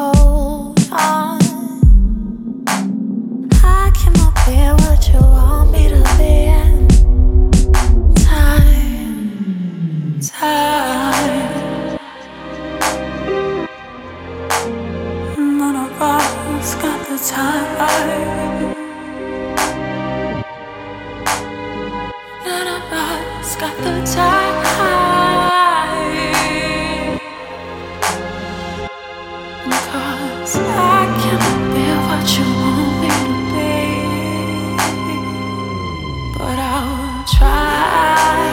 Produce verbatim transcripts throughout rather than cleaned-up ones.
hold on. I cannot be what you want me to be. And time, time. None of us got the time. None of us got the time. Cause I cannot be what you want me to be, but I will try.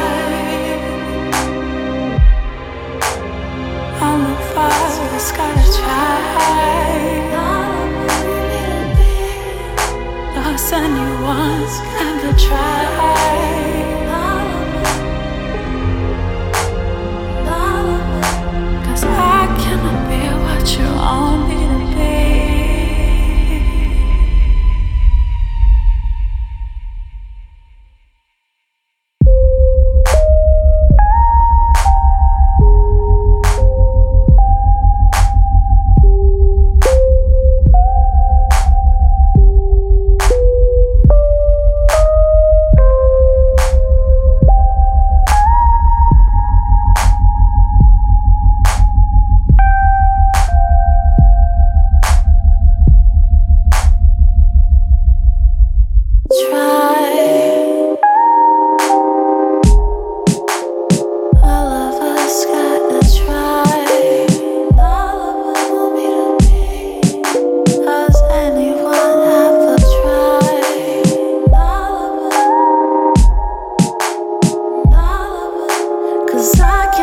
I'm the first, gotta try. Lost and you once never try. Cause I cannot be what you want me to be. Cause I